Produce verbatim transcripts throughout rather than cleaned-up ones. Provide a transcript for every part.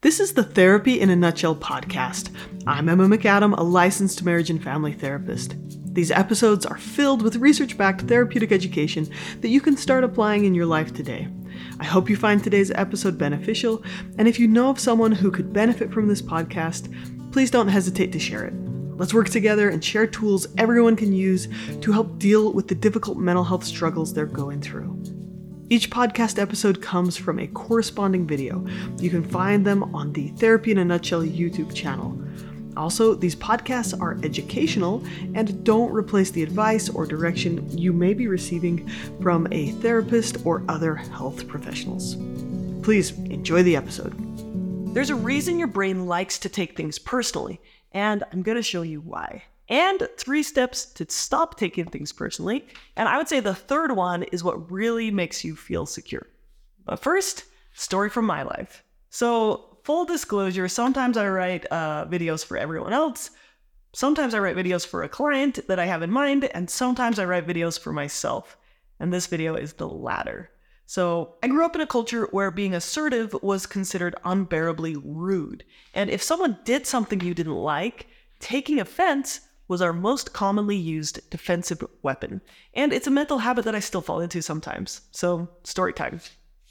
This is the Therapy in a Nutshell podcast. I'm Emma McAdam, a licensed marriage and family therapist. These episodes are filled with research-backed therapeutic education that you can start applying in your life today. I hope you find today's episode beneficial, and if you know of someone who could benefit from this podcast, please don't hesitate to share it. Let's work together and share tools everyone can use to help deal with the difficult mental health struggles they're going through. Each podcast episode comes from a corresponding video. You can find them on the Therapy in a Nutshell YouTube channel. Also, these podcasts are educational and don't replace the advice or direction you may be receiving from a therapist or other health professionals. Please enjoy the episode. There's a reason your brain likes to take things personally, and I'm going to show you why. And three steps to stop taking things personally. And I would say the third one is what really makes you feel secure. But first, story from my life. So full disclosure, sometimes I write uh, videos for everyone else. Sometimes I write videos for a client that I have in mind. And sometimes I write videos for myself. And this video is the latter. So I grew up in a culture where being assertive was considered unbearably rude. And if someone did something you didn't like, taking offense was our most commonly used defensive weapon. And it's a mental habit that I still fall into sometimes. So, story time.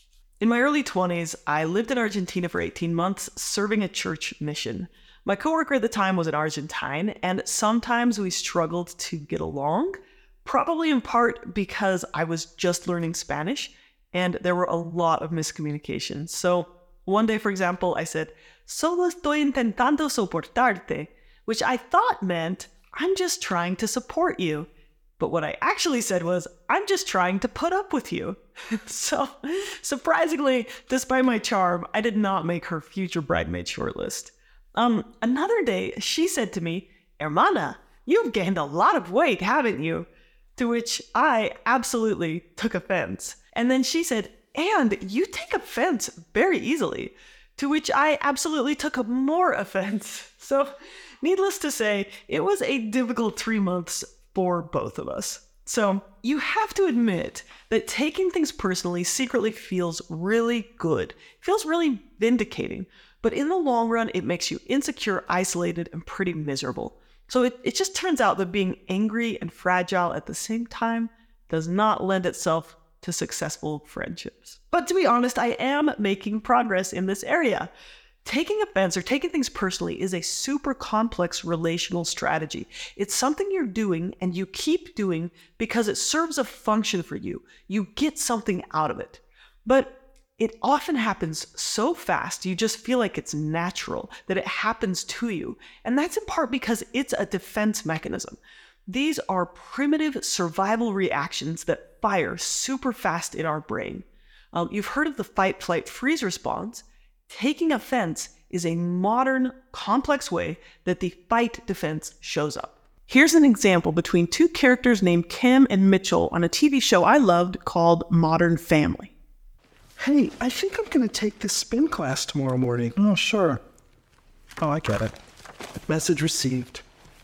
In my early twenties, I lived in Argentina for eighteen months, serving a church mission. My coworker at the time was an Argentine, and sometimes we struggled to get along, probably in part because I was just learning Spanish, and there were a lot of miscommunications. So, one day, for example, I said, "Solo estoy intentando soportarte," which I thought meant, I'm just trying to support you. But what I actually said was, I'm just trying to put up with you. So, surprisingly, despite my charm, I did not make her future bridesmaid shortlist. Um, another day, she said to me, "Hermana, you've gained a lot of weight, haven't you?" To which I absolutely took offense. And then she said, "And you take offense very easily." To which I absolutely took more offense. So, needless to say, it was a difficult three months for both of us. So, you have to admit that taking things personally secretly feels really good. It feels really vindicating. But in the long run, it makes you insecure, isolated, and pretty miserable. So it, it just turns out that being angry and fragile at the same time does not lend itself to successful friendships. But to be honest, I am making progress in this area. Taking offense or taking things personally is a super complex relational strategy. It's something you're doing and you keep doing because it serves a function for you. You get something out of it. But it often happens so fast, you just feel like it's natural, that it happens to you. And that's in part because it's a defense mechanism. These are primitive survival reactions that fire super fast in our brain. Um, you've heard of the fight, flight, freeze response. Taking offense is a modern, complex way that the fight defense shows up. Here's an example between two characters named Kim and Mitchell on a T V show I loved called Modern Family. "Hey, I think I'm going to take this spin class tomorrow morning." "Oh, sure." "Oh, I get it." "Message received."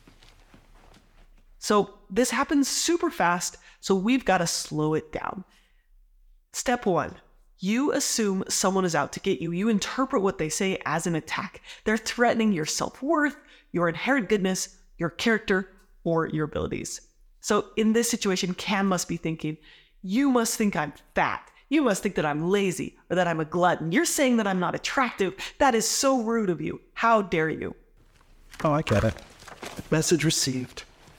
So this happens super fast, so we've got to slow it down. Step one. You assume someone is out to get you. You interpret what they say as an attack. They're threatening your self-worth, your inherent goodness, your character, or your abilities. So in this situation, Cam must be thinking, "You must think I'm fat. You must think that I'm lazy or that I'm a glutton. You're saying that I'm not attractive. That is so rude of you. How dare you?" "Oh, I get it." "Message received."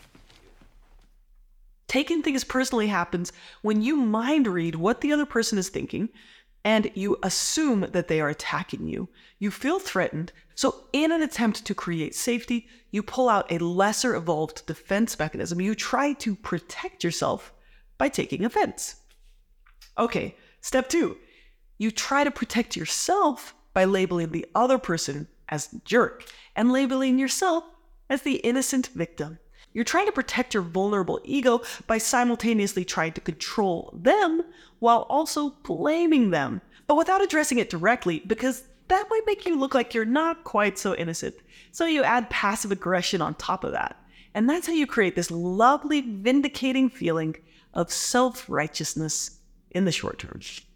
Taking things personally happens when you mind read what the other person is thinking and you assume that they are attacking you. You feel threatened, so in an attempt to create safety, you pull out a lesser evolved defense mechanism. You try to protect yourself by taking offense. Okay, step two. You try to protect yourself by labeling the other person as the jerk and labeling yourself as the innocent victim. You're trying to protect your vulnerable ego by simultaneously trying to control them while also blaming them, but without addressing it directly because that might make you look like you're not quite so innocent. So you add passive aggression on top of that. And that's how you create this lovely, vindicating feeling of self-righteousness in the short term.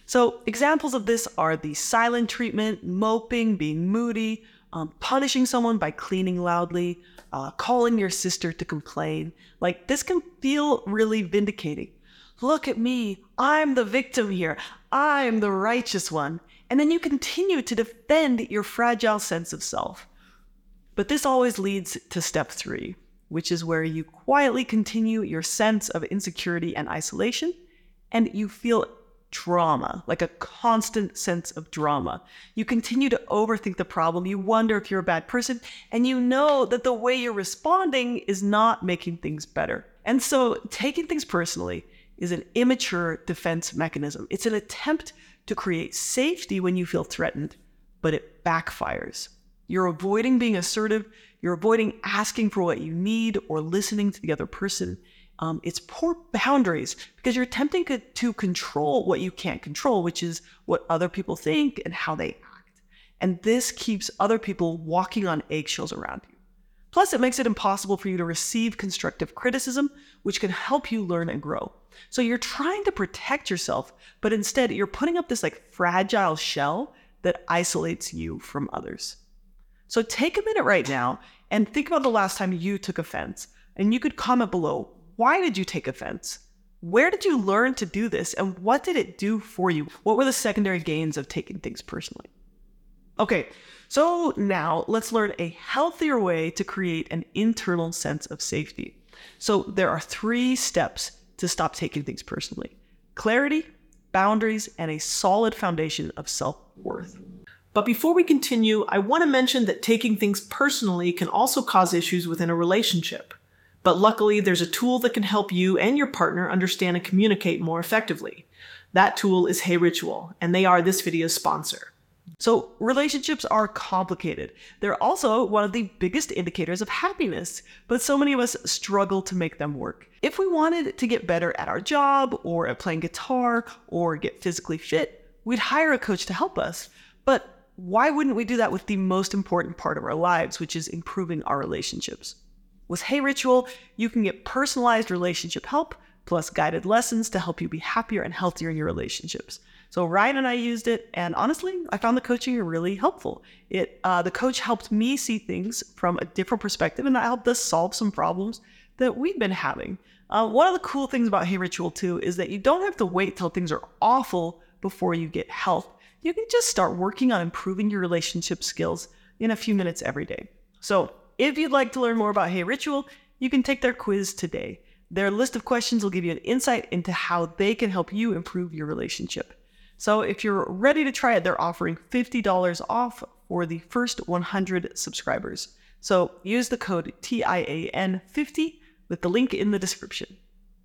So examples of this are the silent treatment, moping, being moody, um, punishing someone by cleaning loudly, uh, calling your sister to complain. Like, this can feel really vindicating. Look at me, I'm the victim here. I'm the righteous one. And then you continue to defend your fragile sense of self. But this always leads to step three, which is where you quietly continue your sense of insecurity and isolation, and you feel drama, like a constant sense of drama. You continue to overthink the problem, you wonder if you're a bad person, and you know that the way you're responding is not making things better. And so taking things personally is an immature defense mechanism. It's an attempt to create safety when you feel threatened, but it backfires. You're avoiding being assertive, you're avoiding asking for what you need or listening to the other person. Um, it's poor boundaries because you're attempting to, to control what you can't control, which is what other people think and how they act. And this keeps other people walking on eggshells around you. Plus, it makes it impossible for you to receive constructive criticism, which can help you learn and grow. So you're trying to protect yourself, but instead you're putting up this like fragile shell that isolates you from others. So take a minute right now and think about the last time you took offense. And you could comment below, why did you take offense? Where did you learn to do this? And what did it do for you? What were the secondary gains of taking things personally? Okay, so now let's learn a healthier way to create an internal sense of safety. So there are three steps to stop taking things personally: clarity, boundaries, and a solid foundation of self-worth. But before we continue, I want to mention that taking things personally can also cause issues within a relationship. But luckily, there's a tool that can help you and your partner understand and communicate more effectively. That tool is HeyRitual, and they are this video's sponsor. So relationships are complicated. They're also one of the biggest indicators of happiness, but so many of us struggle to make them work. If we wanted to get better at our job or at playing guitar or get physically fit, we'd hire a coach to help us. But why wouldn't we do that with the most important part of our lives, which is improving our relationships? With HeyRitual, you can get personalized relationship help, plus guided lessons to help you be happier and healthier in your relationships. So Ryan and I used it, and honestly, I found the coaching really helpful. It uh, the coach helped me see things from a different perspective, and that helped us solve some problems that we've been having. Uh, one of the cool things about HeyRitual too is that you don't have to wait till things are awful before you get help. You can just start working on improving your relationship skills in a few minutes every day. So if you'd like to learn more about HeyRitual, you can take their quiz today. Their list of questions will give you an insight into how they can help you improve your relationship. So if you're ready to try it, they're offering fifty dollars off for the first one hundred subscribers. So use the code T I A N fifty with the link in the description.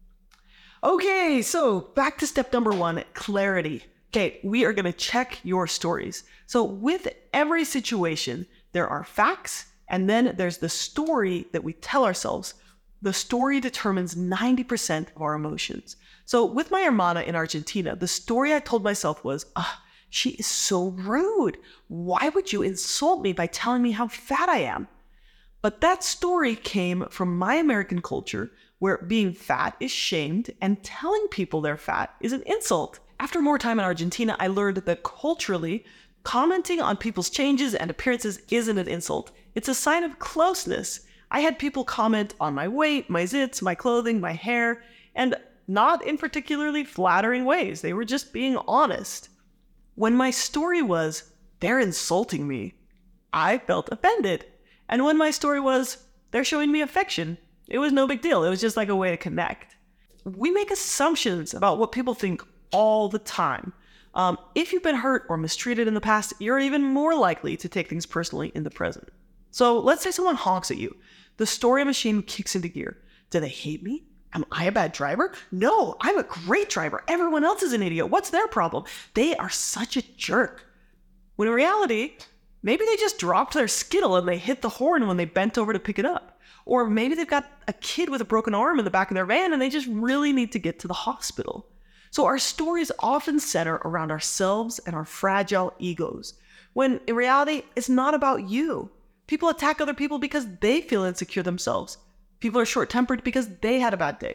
Okay, so back to step number one, clarity. Okay, we are going to check your stories. So with every situation, there are facts, and then there's the story that we tell ourselves. The story determines ninety percent of our emotions. So with my hermana in Argentina, the story I told myself was, ah, she is so rude. Why would you insult me by telling me how fat I am? But that story came from my American culture, where being fat is shamed and telling people they're fat is an insult. After more time in Argentina, I learned that culturally, commenting on people's changes and appearances isn't an insult. It's a sign of closeness. I had people comment on my weight, my zits, my clothing, my hair, and not in particularly flattering ways. They were just being honest. When my story was, they're insulting me, I felt offended. And when my story was, they're showing me affection, it was no big deal. It was just like a way to connect. We make assumptions about what people think all the time. Um, if you've been hurt or mistreated in the past, you're even more likely to take things personally in the present. So let's say someone honks at you. The story machine kicks into gear. Do they hate me? Am I a bad driver? No, I'm a great driver. Everyone else is an idiot. What's their problem? They are such a jerk. When in reality, maybe they just dropped their Skittle and they hit the horn when they bent over to pick it up. Or maybe they've got a kid with a broken arm in the back of their van and they just really need to get to the hospital. So our stories often center around ourselves and our fragile egos, when in reality, it's not about you. People attack other people because they feel insecure themselves. People are short-tempered because they had a bad day.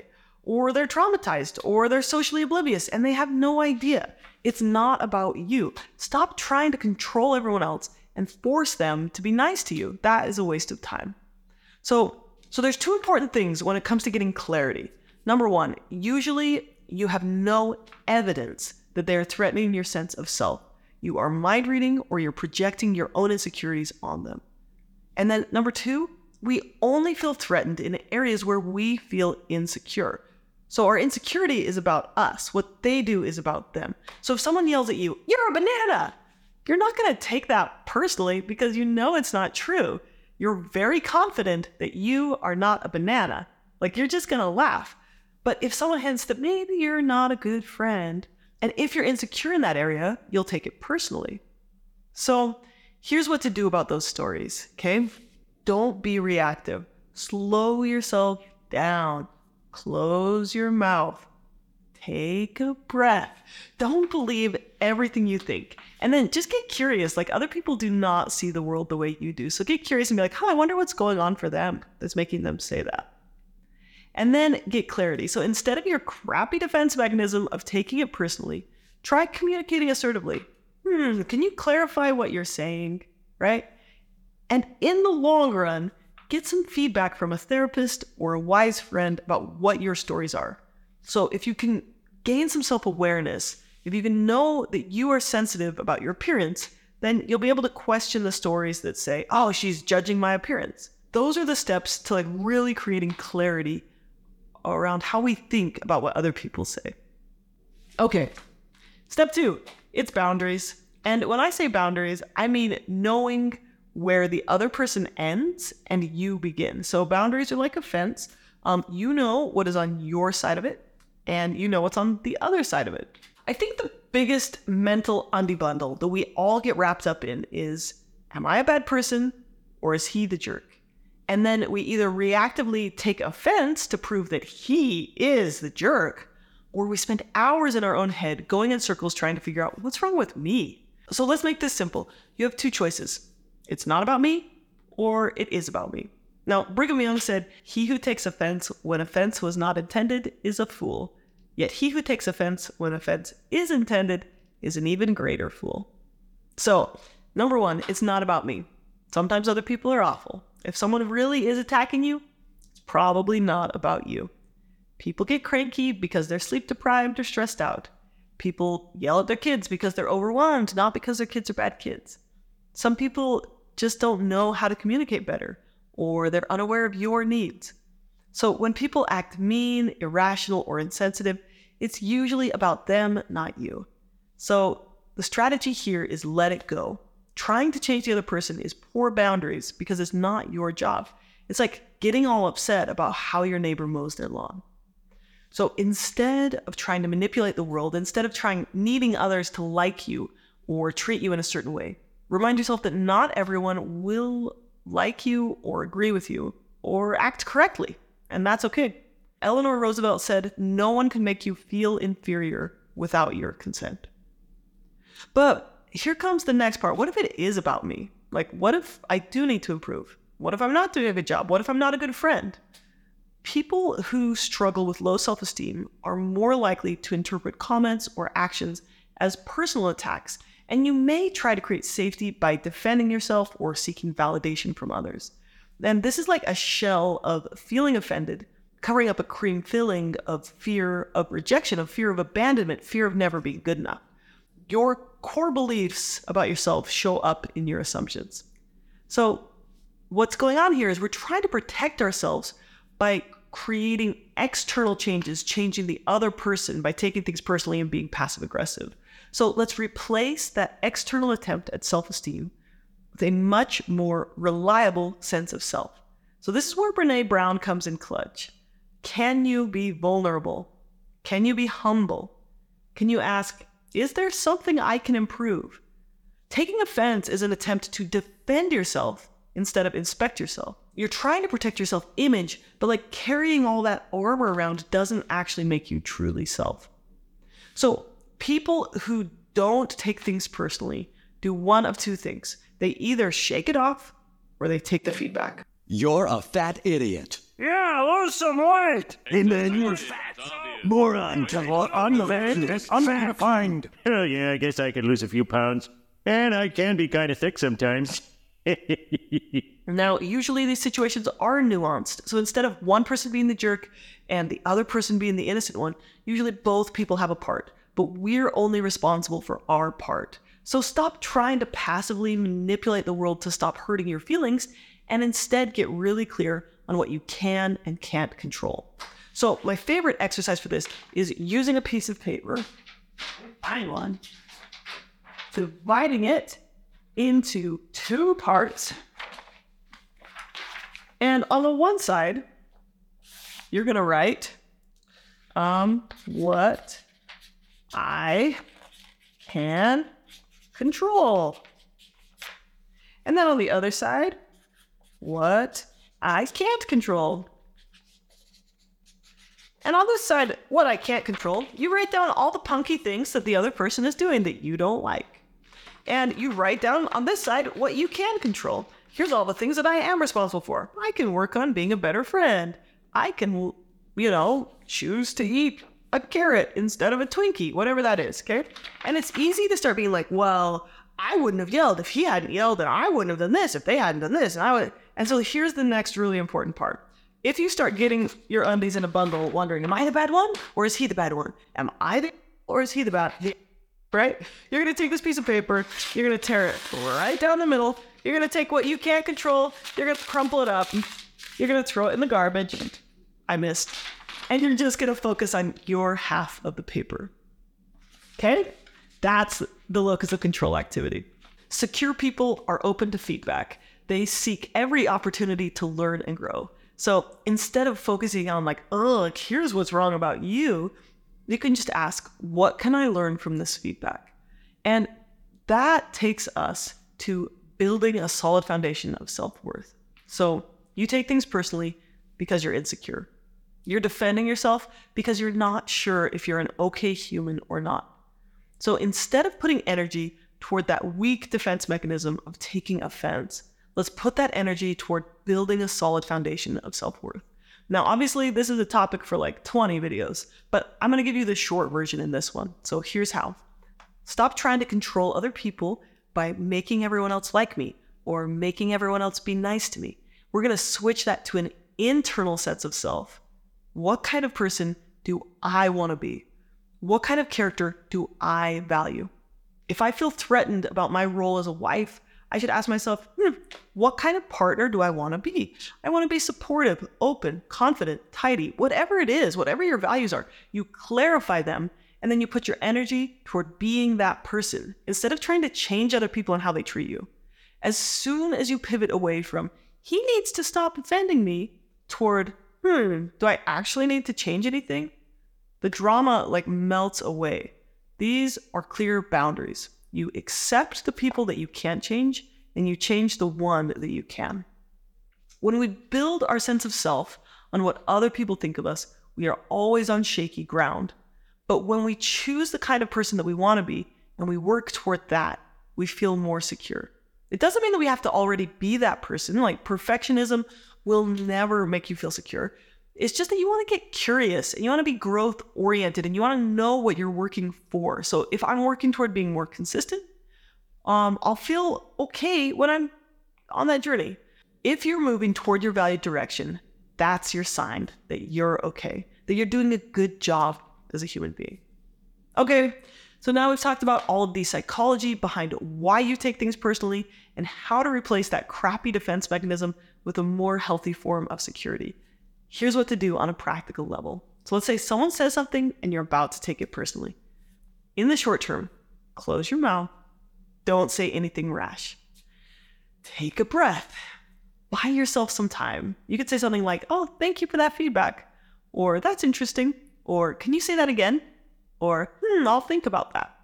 or they're traumatized, or they're socially oblivious, and they have no idea. It's not about you. Stop trying to control everyone else and force them to be nice to you. That is a waste of time. So, so there's two important things when it comes to getting clarity. Number one, usually you have no evidence that they are threatening your sense of self. You are mind reading or you're projecting your own insecurities on them. And then number two, we only feel threatened in areas where we feel insecure. So our insecurity is about us. What they do is about them. So if someone yells at you, "You're a banana," you're not going to take that personally because you know it's not true. You're very confident that you are not a banana. Like, you're just going to laugh. But if someone hints that maybe you're not a good friend, and if you're insecure in that area, you'll take it personally. So here's what to do about those stories, okay? Don't be reactive. Slow yourself down. Close your mouth. Take a breath. Don't believe everything you think. And then just get curious. Like, other people do not see the world the way you do. So get curious and be like, oh, I wonder what's going on for them that's making them say that. And then get clarity. So instead of your crappy defense mechanism of taking it personally, try communicating assertively. Hmm, can you clarify what you're saying, right? And in the long run, get some feedback from a therapist or a wise friend about what your stories are. So if you can gain some self-awareness, if you can know that you are sensitive about your appearance, then you'll be able to question the stories that say, oh, she's judging my appearance. Those are the steps to like really creating clarity around how we think about what other people say. Okay, step two, it's boundaries. And when I say boundaries, I mean knowing where the other person ends and you begin. So boundaries are like a fence. Um, you know what is on your side of it, and you know what's on the other side of it. I think the biggest mental undie-bundle that we all get wrapped up in is, am I a bad person or is he the jerk? And then we either reactively take offense to prove that he is the jerk, or we spend hours in our own head going in circles trying to figure out what's wrong with me. So let's make this simple. You have two choices. It's not about me, or it is about me. Now, Brigham Young said, he who takes offense when offense was not intended is a fool. Yet he who takes offense when offense is intended is an even greater fool. So, number one, it's not about me. Sometimes other people are awful. If someone really is attacking you, it's probably not about you. People get cranky because they're sleep deprived or stressed out. People yell at their kids because they're overwhelmed, not because their kids are bad kids. Some people just don't know how to communicate better, or they're unaware of your needs. So when people act mean, irrational, or insensitive, it's usually about them, not you. So the strategy here is let it go. Trying to change the other person is poor boundaries because it's not your job. It's like getting all upset about how your neighbor mows their lawn. So instead of trying to manipulate the world, instead of trying needing others to like you or treat you in a certain way, remind yourself that not everyone will like you or agree with you or act correctly, and that's okay. Eleanor Roosevelt said, no one can make you feel inferior without your consent. But here comes the next part. What if it is about me? Like, what if I do need to improve? What if I'm not doing a good job? What if I'm not a good friend? People who struggle with low self-esteem are more likely to interpret comments or actions as personal attacks, and you may try to create safety by defending yourself or seeking validation from others. And this is like a shell of feeling offended, covering up a cream filling of fear of rejection, of fear of abandonment, fear of never being good enough. Your core beliefs about yourself show up in your assumptions. So what's going on here is we're trying to protect ourselves by creating external changes, changing the other person by taking things personally and being passive aggressive. So let's replace that external attempt at self-esteem with a much more reliable sense of self. So this is where Brene Brown comes in clutch. Can you be vulnerable? Can you be humble? Can you ask, is there something I can improve? Taking offense is an attempt to defend yourself instead of inspect yourself. You're trying to protect your self-image, but like carrying all that armor around doesn't actually make you truly self. So people who don't take things personally do one of two things. They either shake it off or they take the feedback. You're a fat idiot. Yeah, lose some weight. And then you're fat. Moron. I'm the man. I'm gonna find. Oh, yeah, I guess I could lose a few pounds. And I can be kind of thick sometimes. Now, usually these situations are nuanced. So instead of one person being the jerk and the other person being the innocent one, usually both people have a part. But we're only responsible for our part. So stop trying to passively manipulate the world to stop hurting your feelings and instead get really clear on what you can and can't control. So my favorite exercise for this is using a piece of paper, find one, dividing it into two parts. And on the one side, you're going to write um, what I can control. And then on the other side, what I can't control. And on this side, what I can't control, you write down all the punky things that the other person is doing that you don't like. And you write down on this side what you can control. Here's all the things that I am responsible for. I can work on being a better friend. I can, you know, choose to eat a carrot instead of a Twinkie, whatever that is, okay? And it's easy to start being like, well, I wouldn't have yelled if he hadn't yelled, and I wouldn't have done this if they hadn't done this, and I would. And so here's the next really important part. If you start getting your undies in a bundle, wondering, am I the bad one, or is he the bad one? Am I the, or is he the bad one? Right? You're going to take this piece of paper, you're going to tear it right down the middle, you're going to take what you can't control, you're going to crumple it up, you're going to throw it in the garbage. I missed. And you're just going to focus on your half of the paper. Okay? That's the locus of control activity. Secure people are open to feedback. They seek every opportunity to learn and grow. So instead of focusing on like, oh, here's what's wrong about you, you can just ask, what can I learn from this feedback? And that takes us to building a solid foundation of self-worth. So you take things personally because you're insecure. You're defending yourself because you're not sure if you're an okay human or not. So instead of putting energy toward that weak defense mechanism of taking offense, let's put that energy toward building a solid foundation of self-worth. Now, obviously, this is a topic for like twenty videos, but I'm going to give you the short version in this one. So here's how. Stop trying to control other people by making everyone else like me or making everyone else be nice to me. We're going to switch that to an internal sense of self. What kind of person do I want to be? What kind of character do I value? If I feel threatened about my role as a wife, I should ask myself, hmm, what kind of partner do I want to be? I want to be supportive, open, confident, tidy, whatever it is, whatever your values are, you clarify them, and then you put your energy toward being that person instead of trying to change other people and how they treat you. As soon as you pivot away from, he needs to stop offending me, toward, hmm, do I actually need to change anything? The drama like melts away. These are clear boundaries. You accept the people that you can't change, and you change the one that you can. When we build our sense of self on what other people think of us, we are always on shaky ground. But when we choose the kind of person that we want to be, and we work toward that, we feel more secure. It doesn't mean that we have to already be that person. Like, perfectionism will never make you feel secure. It's just that you want to get curious and you want to be growth oriented and you want to know what you're working for. So if I'm working toward being more consistent, um, I'll feel okay when I'm on that journey. If you're moving toward your valued direction, that's your sign that you're okay, that you're doing a good job as a human being. Okay, so now we've talked about all of the psychology behind why you take things personally and how to replace that crappy defense mechanism with a more healthy form of security. Here's what to do on a practical level. So let's say someone says something and you're about to take it personally. In the short term, close your mouth. Don't say anything rash. Take a breath. Buy yourself some time. You could say something like, oh, thank you for that feedback. Or that's interesting. Or can you say that again? Or, hmm, I'll think about that.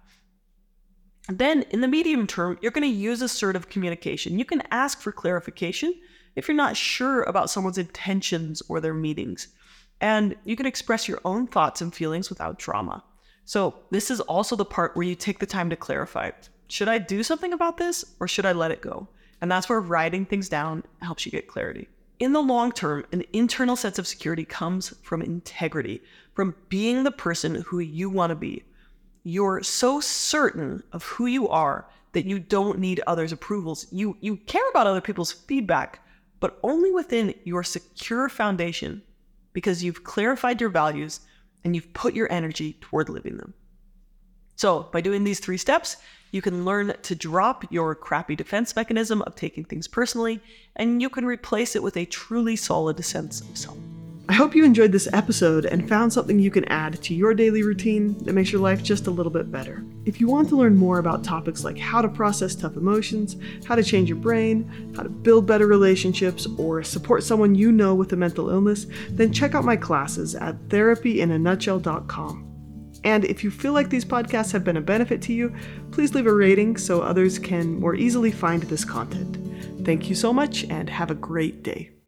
Then in the medium term, you're going to use assertive communication. You can ask for clarification if you're not sure about someone's intentions or their meanings. And you can express your own thoughts and feelings without drama. So this is also the part where you take the time to clarify. Should I do something about this or should I let it go? And that's where writing things down helps you get clarity. in the long term, an internal sense of security comes from integrity, from being the person who you want to be. You're so certain of who you are that you don't need others' approvals. You, you care about other people's feedback, but only within your secure foundation, because you've clarified your values and you've put your energy toward living them. So by doing these three steps, you can learn to drop your crappy defense mechanism of taking things personally, and you can replace it with a truly solid sense of self. I hope you enjoyed this episode and found something you can add to your daily routine that makes your life just a little bit better. If you want to learn more about topics like how to process tough emotions, how to change your brain, how to build better relationships, or support someone you know with a mental illness, then check out my classes at therapy in a nutshell dot com. And if you feel like these podcasts have been a benefit to you, please leave a rating so others can more easily find this content. Thank you so much and have a great day.